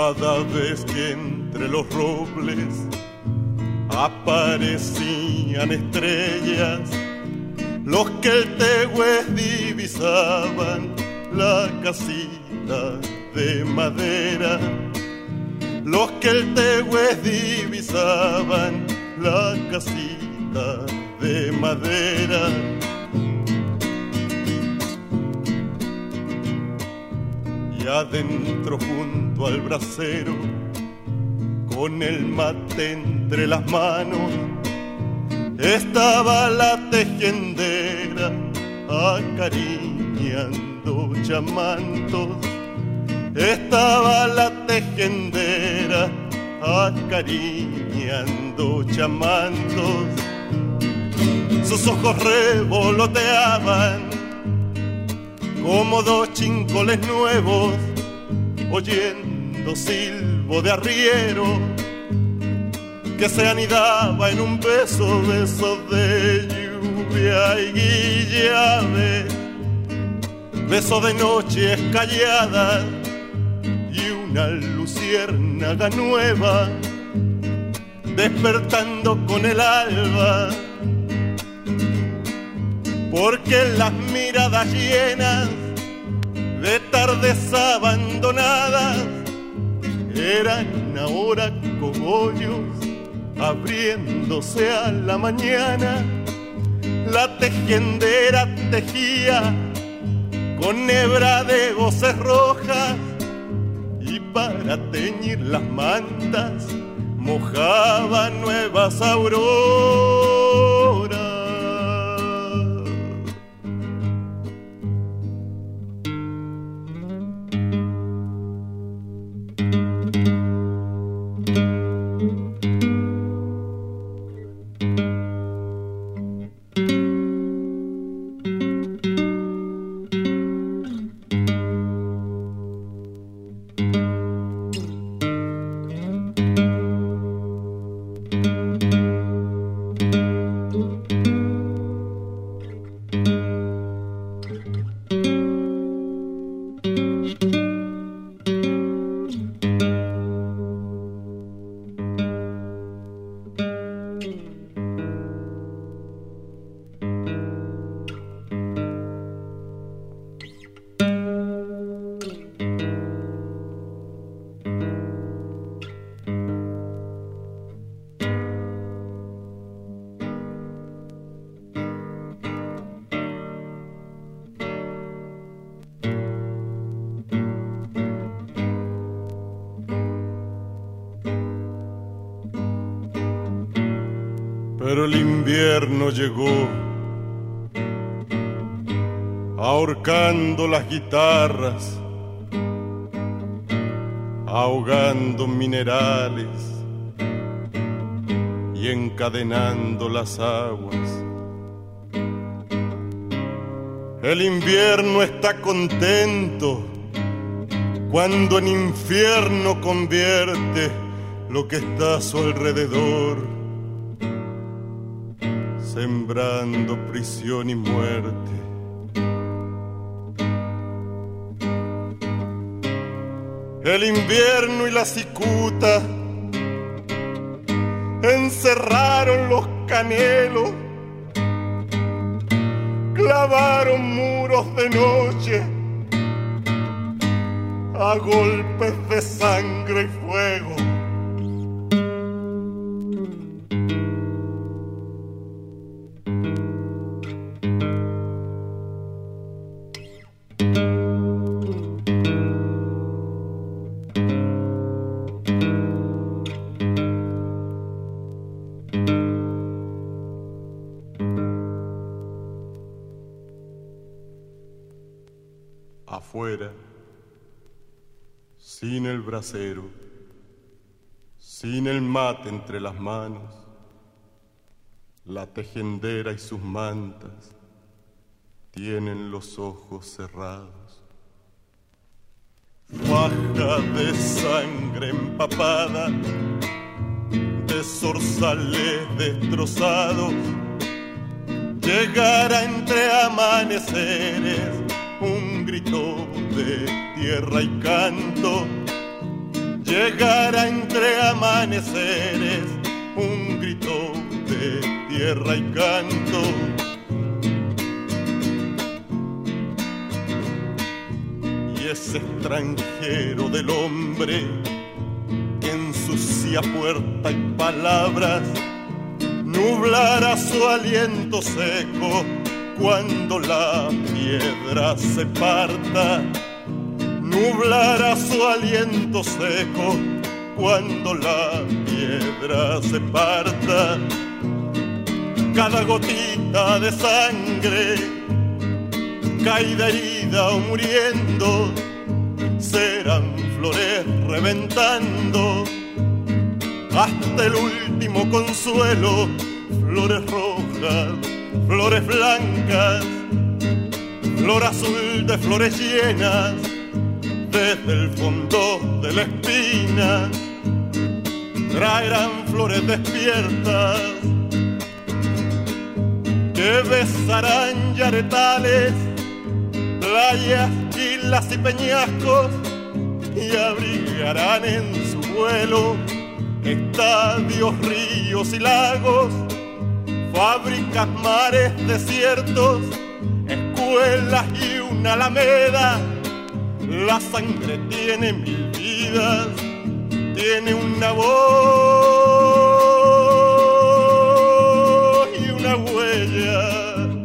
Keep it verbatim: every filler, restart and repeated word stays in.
Cada vez que entre los robles aparecían estrellas, los que el Tehues divisaban la casita de madera, los que el Tehues divisaban la casita de madera. Y adentro junto al brasero, con el mate entre las manos, estaba la tejiendera acariñando chamantos. Estaba la tejiendera acariñando chamantos. Sus ojos revoloteaban como dos chincoles nuevos, oyendo silbo de arriero que se anidaba en un beso, beso de lluvia y guillave, beso de noches calladas y una luciérnaga nueva despertando con el alba. Porque las miradas llenas de tardes abandonadas eran ahora cogollos abriéndose a la mañana. La tejiendera tejía con hebra de voces rojas y para teñir las mantas mojaba nuevas auroras. Pero el invierno llegó, ahorcando las guitarras, ahogando minerales y encadenando las aguas. El invierno está contento cuando en infierno convierte lo que está a su alrededor, sembrando prisión y muerte. El invierno y la cicuta encerraron los canelos, clavaron muros de noche a golpes de sangre y fuego. Afuera, sin el brasero, sin el mate entre las manos, la tejiendera y sus mantas tienen los ojos cerrados. Faja de sangre empapada, de zorzales destrozados, llegará entre amaneceres un grito de tierra y canto, llegará entre amaneceres un grito de tierra y canto. Y ese extranjero del hombre que ensucia puerta y palabras nublará su aliento seco cuando la piedra se parta. Nublará su aliento seco cuando la piedra se parta. Cada gotita de sangre, caída herida o muriendo, serán flores reventando hasta el último consuelo. Flores rojas, flores blancas, flor azul de flores llenas, desde el fondo de la espina traerán flores despiertas que besarán yaretales, playas, islas y peñascos y abrigarán en su vuelo estadios, ríos y lagos, fábricas, mares, desiertos, escuelas y una alameda. La sangre tiene mil vidas, tiene una voz y una huella.